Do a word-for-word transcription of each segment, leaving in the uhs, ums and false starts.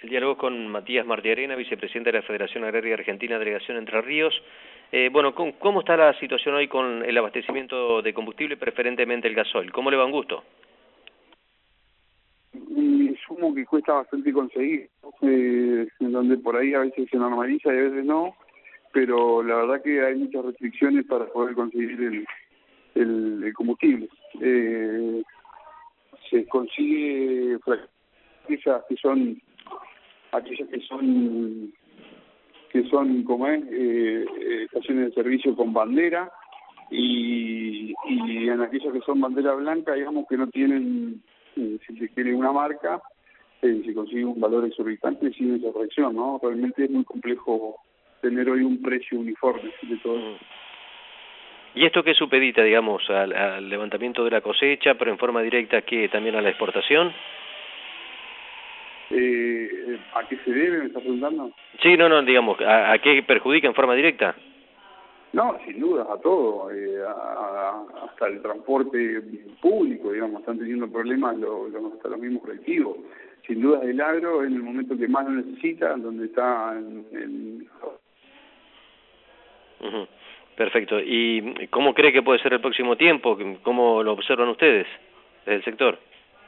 El diálogo con Matías Martiarena, vicepresidente de la Federación Agraria Argentina, Delegación Entre Ríos. Eh, bueno, ¿cómo, ¿cómo está la situación hoy con el abastecimiento de combustible, preferentemente el gasoil? ¿Cómo le va un gusto? Un insumo que cuesta bastante conseguir, eh, en donde por ahí a veces se normaliza y a veces no, pero la verdad que hay muchas restricciones para poder conseguir el, el, el combustible. Eh, se consigue aquellas que son aquellas que son que son como es eh, estaciones de servicio con bandera y, y en aquellas que son bandera blanca, digamos que no tienen, eh, si se quiere, una marca, eh, se consigue un valor exorbitante sin esa corrección, ¿no? Realmente es muy complejo tener hoy un precio uniforme de todo. Mm. ¿Y esto qué supedita, digamos, al, al levantamiento de la cosecha, pero en forma directa que también a la exportación? Eh, ¿A qué se debe, me estás preguntando? Sí, no, no, digamos, ¿a, a qué perjudica en forma directa? No, sin duda, a todo, eh, a, a, hasta el transporte público, digamos, están teniendo problemas lo, lo, hasta los mismos colectivos. Sin duda el agro en el momento que más lo necesita, donde está en... en... Uh-huh. Perfecto. ¿Y cómo cree que puede ser el próximo tiempo? ¿Cómo lo observan ustedes desde el sector?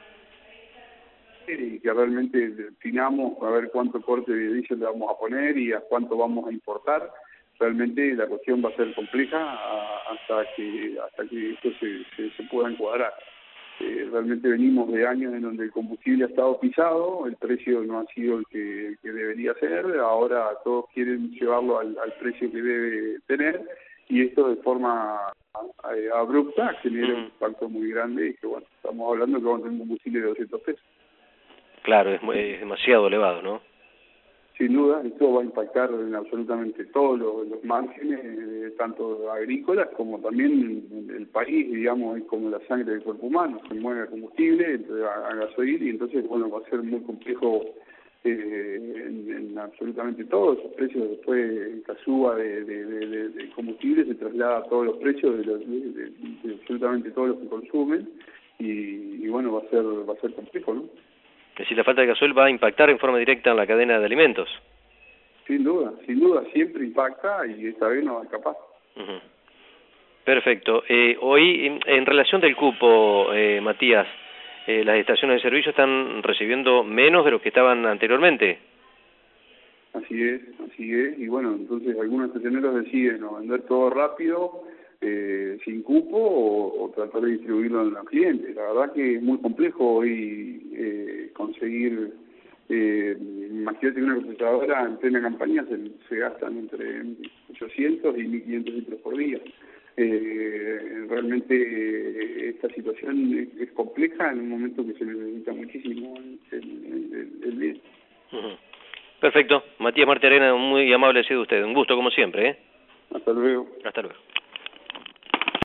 Y que realmente definamos a ver cuánto corte de diésel le vamos a poner y a cuánto vamos a importar. Realmente la cuestión va a ser compleja hasta que hasta que esto se, se, se pueda encuadrar. Eh, realmente venimos de años en donde el combustible ha estado pisado, el precio no ha sido el que, el que debería ser, ahora todos quieren llevarlo al, al precio que debe tener y esto de forma eh, abrupta genera un impacto muy grande y que bueno, estamos hablando que vamos a tener un combustible de doscientos pesos. Claro, es, es demasiado elevado, ¿no? Sin duda, esto va a impactar en absolutamente todos los, los márgenes, eh, tanto agrícolas como también el país, digamos, es como la sangre del cuerpo humano, se mueve a combustible, a, a gasoil, y entonces, bueno, va a ser muy complejo eh, en, en absolutamente todos esos precios. Después, la suba de, de, de, de combustible se traslada a todos los precios de, los, de, de, de absolutamente todos los que consumen, y, y bueno, va a ser va a ser complejo, ¿no? Que si la falta de gasoil va a impactar en forma directa en la cadena de alimentos. Sin duda, sin duda, siempre impacta y esta vez no va a escapar. Uh-huh. Perfecto. Eh, hoy, en, en relación del cupo, eh, Matías, eh, ¿las estaciones de servicio están recibiendo menos de lo que estaban anteriormente? Así es, así es. Y bueno, entonces algunos estacioneros deciden o vender todo rápido, eh, sin cupo, o, o tratar de distribuirlo en los clientes. La verdad que es muy complejo hoy eh, conseguir... Eh, imagínate que una cosechadora en plena campaña se, se gastan entre ochocientos y mil quinientos litros por día. Eh, realmente eh, esta situación es, es compleja en un momento que se necesita muchísimo el, el, el, el bien. Uh-huh. Perfecto. Matías Martiarena, muy amable ha sido usted. Un gusto como siempre, ¿eh? Hasta luego. Hasta luego.